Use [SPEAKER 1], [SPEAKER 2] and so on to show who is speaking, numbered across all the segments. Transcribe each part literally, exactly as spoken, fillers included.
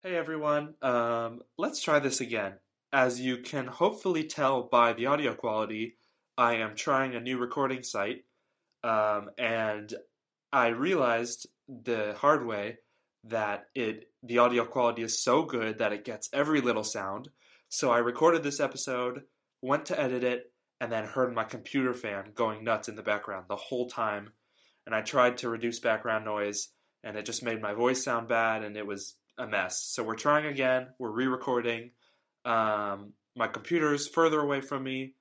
[SPEAKER 1] Hey everyone, um, let's try this again. As you can hopefully tell by the audio quality, I am trying a new recording site, um, and I realized the hard way that it the audio quality is so good that it gets every little sound. So I recorded this episode, went to edit it, and then heard my computer fan going nuts in the background the whole time. And I tried to reduce background noise, and it just made my voice sound bad, and it was a mess. So we're trying again. We're re-recording. Um, my computer's further away from me.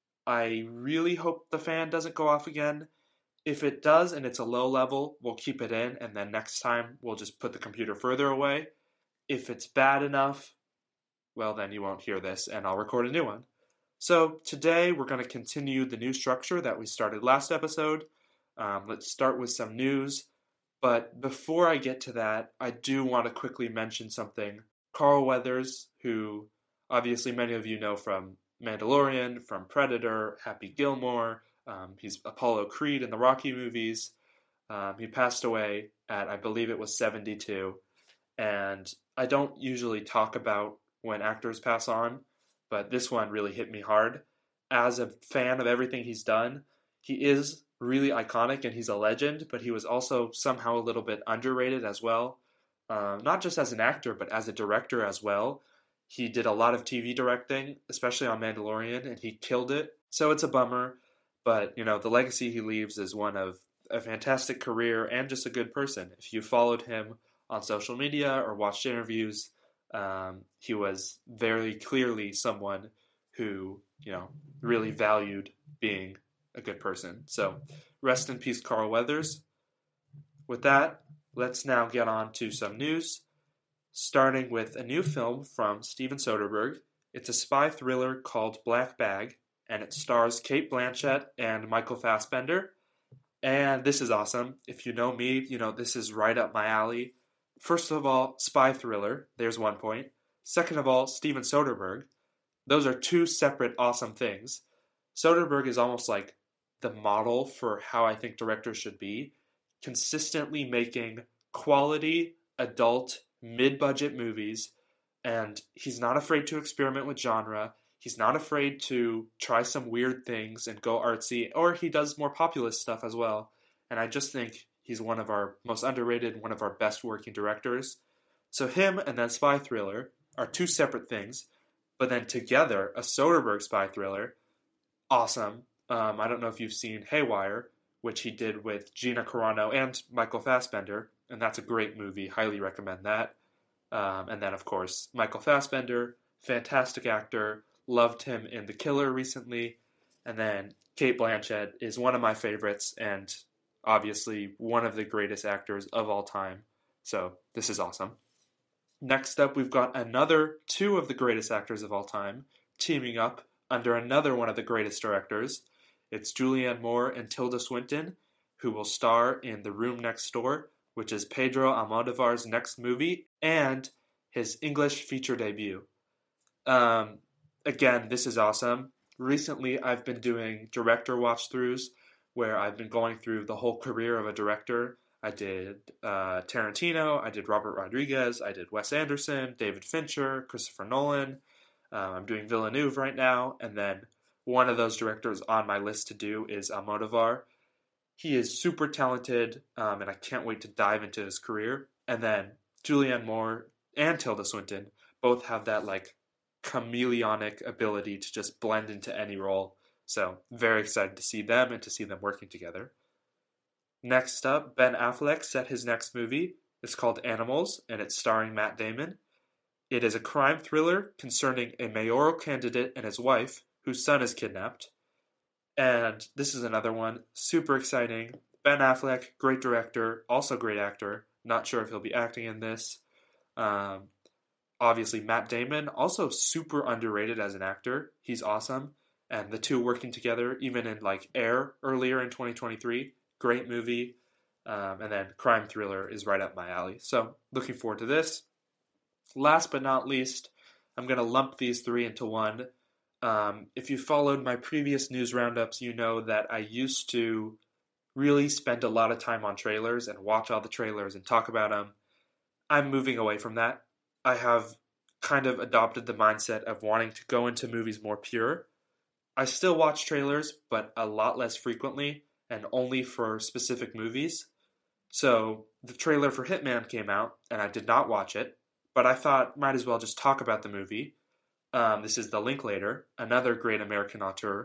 [SPEAKER 1] I really hope the fan doesn't go off again. If it does and it's a low level, we'll keep it in, and then next time we'll just put the computer further away. If it's bad enough, well, then you won't hear this, and I'll record a new one. So today we're going to continue the new structure that we started last episode. Um, let's start with some news. But before I get to that, I do want to quickly mention something. Carl Weathers, who obviously many of you know from Mandalorian, from Predator, Happy Gilmore, um, he's Apollo Creed in the Rocky movies. Um, he passed away at, I believe it was seventy-two. And I don't usually talk about when actors pass on, but this one really hit me hard. As a fan of everything he's done, he is really iconic and he's a legend, but he was also somehow a little bit underrated as well. Um, not just as an actor, but as a director as well. He did a lot of T V directing, especially on Mandalorian, and he killed it. So it's a bummer, but you know, the legacy he leaves is one of a fantastic career and just a good person. If you followed him on social media or watched interviews, um, he was very clearly someone who, you know, really valued being a good person. So rest in peace, Carl Weathers. With that, let's now get on to some news, starting with a new film from Steven Soderbergh. It's a spy thriller called Black Bag, and it stars Cate Blanchett and Michael Fassbender. And this is awesome. If you know me, you know this is right up my alley. First of all, spy thriller. There's one point. Second of all, Steven Soderbergh. Those are two separate awesome things. Soderbergh is almost like the model for how I think directors should be, consistently making quality, adult, mid-budget movies, and he's not afraid to experiment with genre. He's not afraid to try some weird things and go artsy, or he does more populist stuff as well. And I just think he's one of our most underrated, one of our best working directors. So him and then spy thriller are two separate things, but then together, a Soderbergh spy thriller, awesome. Um, I don't know if you've seen Haywire, which he did with Gina Carano and Michael Fassbender, and that's a great movie. Highly recommend that. Um, and then, of course, Michael Fassbender, fantastic actor. Loved him in The Killer recently. And then Cate Blanchett is one of my favorites and obviously one of the greatest actors of all time. So this is awesome. Next up, we've got another two of the greatest actors of all time teaming up under another one of the greatest directors. It's Julianne Moore and Tilda Swinton, who will star in The Room Next Door, which is Pedro Almodovar's next movie and his English feature debut. Um, again, this is awesome. Recently, I've been doing director watch-throughs where I've been going through the whole career of a director. I did uh, Tarantino, I did Robert Rodriguez, I did Wes Anderson, David Fincher, Christopher Nolan. Um, I'm doing Villeneuve right now, and then one of those directors on my list to do is Almodovar. He is super talented, um, and I can't wait to dive into his career. And then Julianne Moore and Tilda Swinton both have that like chameleonic ability to just blend into any role. So very excited to see them and to see them working together. Next up, Ben Affleck set his next movie. It's called Animals, and it's starring Matt Damon. It is a crime thriller concerning a mayoral candidate and his wife, whose son is kidnapped. And this is another one, super exciting. Ben Affleck, great director, also great actor. Not sure if he'll be acting in this. Um, obviously, Matt Damon, also super underrated as an actor. He's awesome. And the two working together, even in like Air earlier in twenty twenty-three, great movie. Um, and then crime thriller is right up my alley. So looking forward to this. Last but not least, I'm going to lump these three into one. Um, if you followed my previous news roundups, you know that I used to really spend a lot of time on trailers and watch all the trailers and talk about them. I'm moving away from that. I have kind of adopted the mindset of wanting to go into movies more pure. I still watch trailers, but a lot less frequently, and only for specific movies. So, the trailer for Hitman came out, and I did not watch it, but I thought might as well just talk about the movie. Um, this is The Linklater, another great American auteur.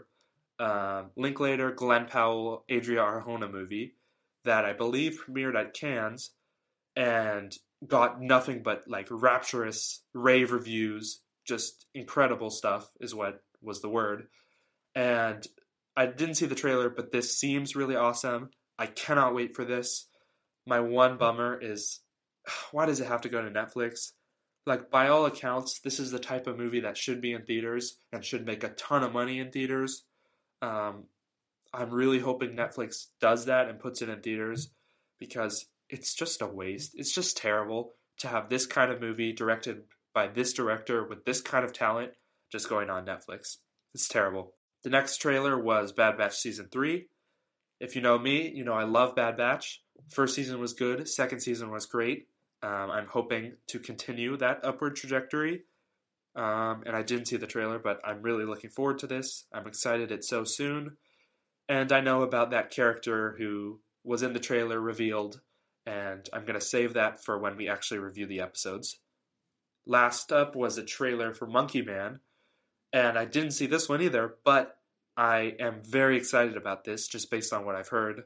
[SPEAKER 1] Um, Linklater, Glenn Powell, Adria Arjona movie that I believe premiered at Cannes and got nothing but like rapturous rave reviews, just incredible stuff is what was the word. And I didn't see the trailer, but this seems really awesome. I cannot wait for this. My one bummer is, why does it have to go to Netflix? Like, by all accounts, this is the type of movie that should be in theaters and should make a ton of money in theaters. Um, I'm really hoping Netflix does that and puts it in theaters because it's just a waste. It's just terrible to have this kind of movie directed by this director with this kind of talent just going on Netflix. It's terrible. The next trailer was Bad Batch Season three. If you know me, you know I love Bad Batch. First season was good. Second season was great. Um, I'm hoping to continue that upward trajectory. Um, and I didn't see the trailer, but I'm really looking forward to this. I'm excited it's so soon. And I know about that character who was in the trailer revealed, and I'm going to save that for when we actually review the episodes. Last up was a trailer for Monkey Man, and I didn't see this one either, but I am very excited about this just based on what I've heard.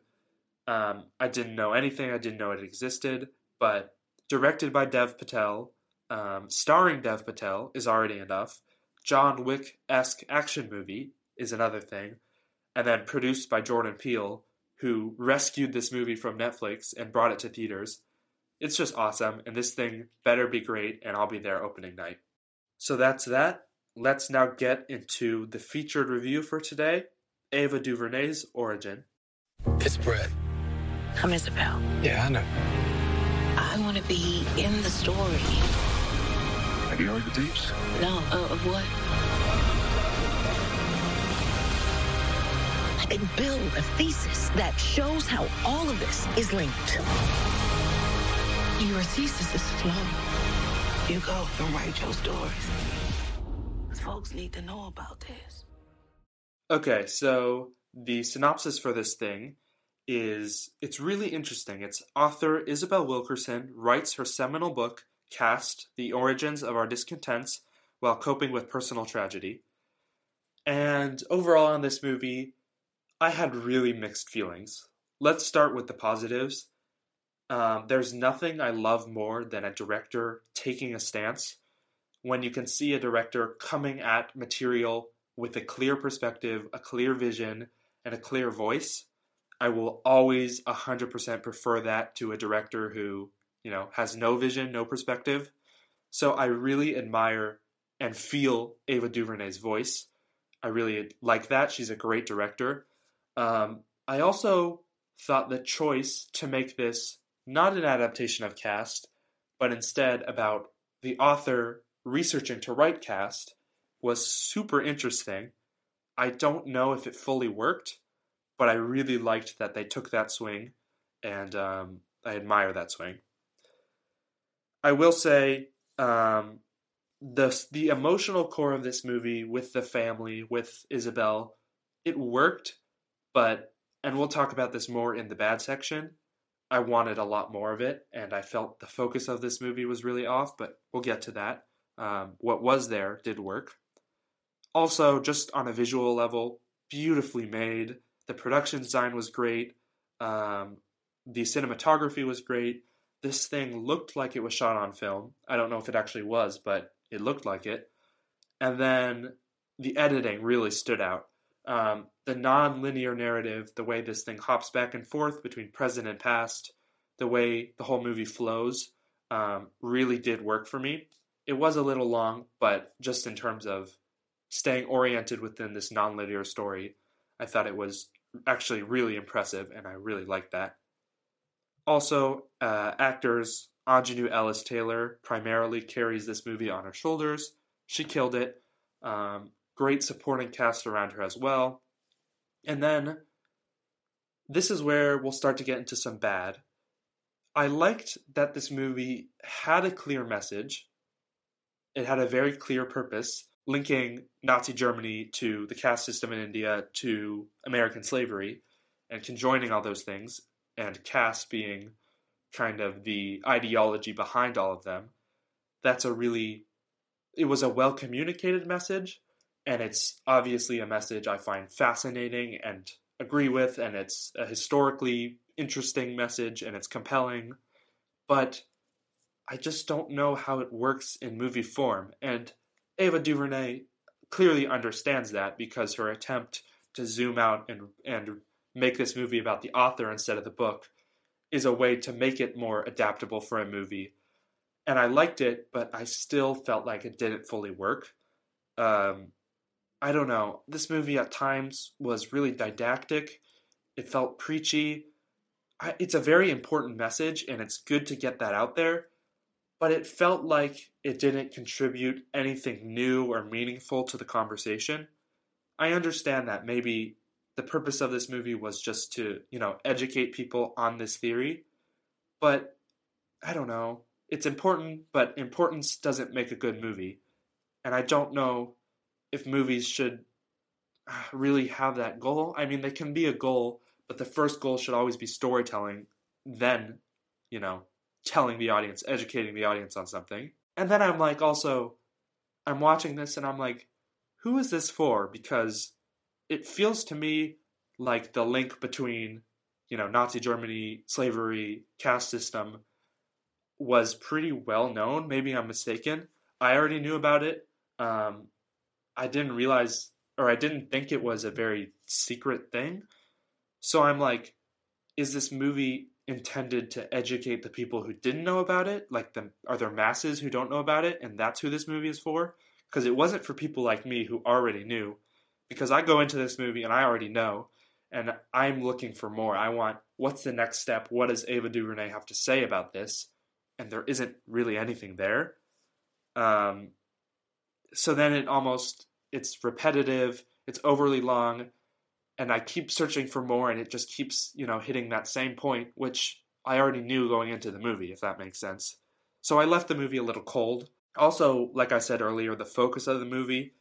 [SPEAKER 1] Um, I didn't know anything, I didn't know it existed, but directed by Dev Patel, um, starring Dev Patel is already enough. John Wick-esque action movie is another thing. And then produced by Jordan Peele, who rescued this movie from Netflix and brought it to theaters. It's just awesome, and this thing better be great, and I'll be there opening night. So that's that. Let's now get into the featured review for today, Ava DuVernay's Origin.
[SPEAKER 2] It's Brett.
[SPEAKER 3] I'm Isabel.
[SPEAKER 2] Yeah, I know.
[SPEAKER 3] I want to be in the story.
[SPEAKER 2] Have you heard the tapes?
[SPEAKER 3] No, uh, of what? And build a thesis that shows how all of this is linked. Your thesis is flawed. You go and write your stories. Folks need to know about this.
[SPEAKER 1] Okay, so the synopsis for this thing is, it's really interesting. It's author Isabel Wilkerson writes her seminal book, Caste, The Origins of Our Discontents, while coping with personal tragedy. And overall on this movie, I had really mixed feelings. Let's start with the positives. Um, there's nothing I love more than a director taking a stance. When you can see a director coming at material with a clear perspective, a clear vision, and a clear voice, I will always one hundred percent prefer that to a director who, you know, has no vision, no perspective. So I really admire and feel Ava DuVernay's voice. I really like that. She's a great director. Um, I also thought the choice to make this not an adaptation of Caste, but instead about the author researching to write Caste was super interesting. I don't know if it fully worked, but I really liked that they took that swing, and um, I admire that swing. I will say um, the the emotional core of this movie with the family, with Isabel, it worked. But, and we'll talk about this more in the bad section, I wanted a lot more of it, and I felt the focus of this movie was really off, but we'll get to that. Um, what was there did work. Also, just on a visual level, beautifully made. The production design was great. Um, the cinematography was great. This thing looked like it was shot on film. I don't know if it actually was, but it looked like it. And then the editing really stood out. Um, the non-linear narrative, the way this thing hops back and forth between present and past, the way the whole movie flows, um, really did work for me. It was a little long, but just in terms of staying oriented within this non-linear story, I thought it was actually really impressive, and I really liked that. Also, uh, actors, Aunjanue Ellis-Taylor primarily carries this movie on her shoulders. She killed it. Um, Great supporting cast around her as well. And then, this is where we'll start to get into some bad. I liked that this movie had a clear message, it had a very clear purpose, linking Nazi Germany to the caste system in India to American slavery, and conjoining all those things, and caste being kind of the ideology behind all of them. That's a really, it was a well-communicated message, and it's obviously a message I find fascinating and agree with, and it's a historically interesting message, and it's compelling, but I just don't know how it works in movie form, and Ava DuVernay clearly understands that because her attempt to zoom out and and make this movie about the author instead of the book is a way to make it more adaptable for a movie. And I liked it, but I still felt like it didn't fully work. Um, I don't know. This movie at times was really didactic. It felt preachy. I, it's a very important message, and it's good to get that out there. But it felt like it didn't contribute anything new or meaningful to the conversation. I understand that maybe the purpose of this movie was just to, you know, educate people on this theory. But I don't know. It's important, but importance doesn't make a good movie. And I don't know if movies should really have that goal. I mean, they can be a goal, but the first goal should always be storytelling. Then, you know, telling the audience, educating the audience on something. And then I'm like, also, I'm watching this and I'm like, who is this for? Because it feels to me like the link between, you know, Nazi Germany, slavery, caste system was pretty well known. Maybe I'm mistaken. I already knew about it. Um, I didn't realize, or I didn't think it was a very secret thing. So I'm like, is this movie intended to educate the people who didn't know about it? Like, the, are there masses who don't know about it, and that's who this movie is for? Because it wasn't for people like me who already knew. Because I go into this movie and I already know, and I'm looking for more. I want, what's the next step? What does Ava DuVernay have to say about this? And there isn't really anything there. Um, so then it almost, it's repetitive, it's overly long, and I keep searching for more, and it just keeps, you know, hitting that same point, which I already knew going into the movie, if that makes sense. So I left the movie a little cold. Also, like I said earlier, the focus of the movie,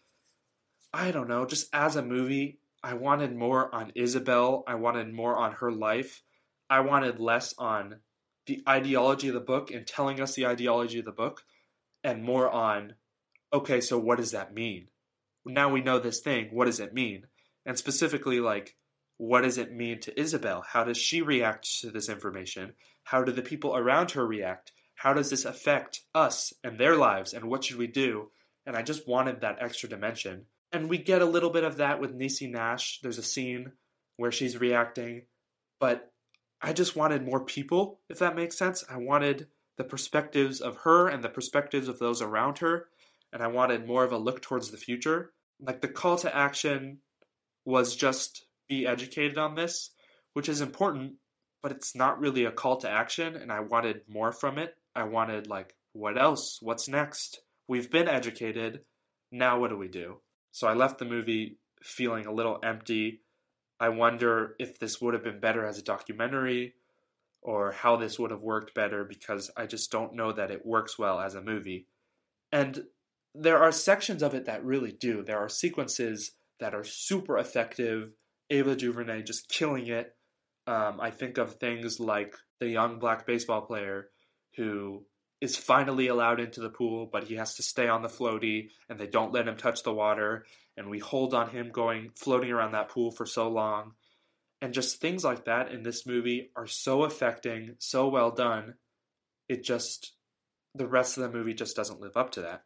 [SPEAKER 1] I don't know, just as a movie, I wanted more on Isabel. I wanted more on her life. I wanted less on the ideology of the book and telling us the ideology of the book, and more on, okay, so what does that mean? Now we know this thing, what does it mean? And specifically, like, what does it mean to Isabel? How does she react to this information? How do the people around her react? How does this affect us and their lives? And what should we do? And I just wanted that extra dimension. And we get a little bit of that with Niecy Nash. There's a scene where she's reacting. But I just wanted more people, if that makes sense. I wanted the perspectives of her and the perspectives of those around her. And I wanted more of a look towards the future. Like, the call to action was just be educated on this, which is important, but it's not really a call to action, and I wanted more from it. I wanted, like, what else? What's next? We've been educated. Now what do we do? So I left the movie feeling a little empty. I wonder if this would have been better as a documentary, or how this would have worked better, because I just don't know that it works well as a movie. And there are sections of it that really do. There are sequences that are super effective. Ava DuVernay just killing it. Um, I think of things like the young black baseball player who is finally allowed into the pool, but he has to stay on the floaty, and they don't let him touch the water, and we hold on him going, floating around that pool for so long. And just things like that in this movie are so affecting, so well done. It just, the rest of the movie just doesn't live up to that.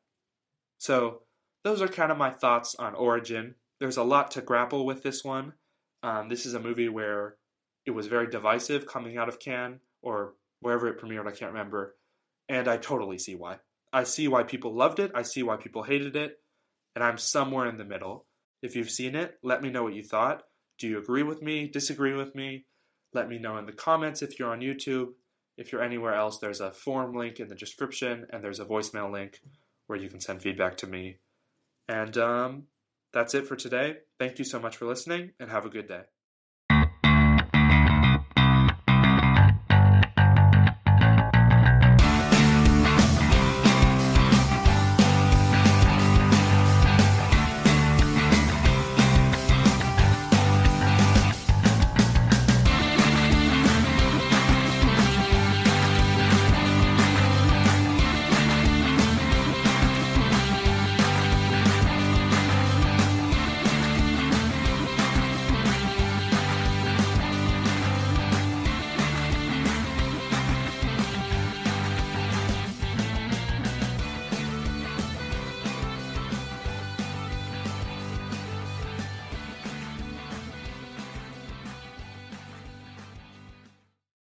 [SPEAKER 1] So those are kind of my thoughts on Origin. There's a lot to grapple with this one. Um, this is a movie where it was very divisive coming out of Cannes, or wherever it premiered, I can't remember. And I totally see why. I see why people loved it. I see why people hated it. And I'm somewhere in the middle. If you've seen it, let me know what you thought. Do you agree with me? Disagree with me? Let me know in the comments if you're on YouTube. If you're anywhere else, there's a forum link in the description, and there's a voicemail link where you can send feedback to me. And um, that's it for today. Thank you so much for listening, and have a good day.